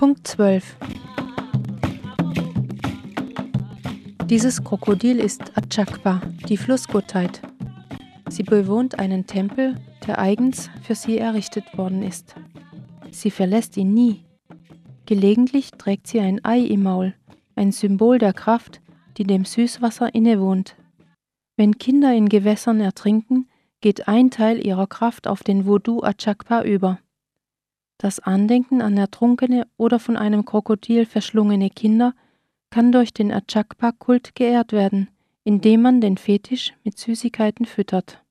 Punkt 12. Dieses Krokodil ist Achakpa, die Flussgottheit. Sie bewohnt einen Tempel, der eigens für sie errichtet worden ist. Sie verlässt ihn nie. Gelegentlich trägt sie ein Ei im Maul, ein Symbol der Kraft, die dem Süßwasser innewohnt. Wenn Kinder in Gewässern ertrinken, geht ein Teil ihrer Kraft auf den Voodoo Achakpa über. Das Andenken an ertrunkene oder von einem Krokodil verschlungene Kinder kann durch den Achakpa-Kult geehrt werden, indem man den Fetisch mit Süßigkeiten füttert.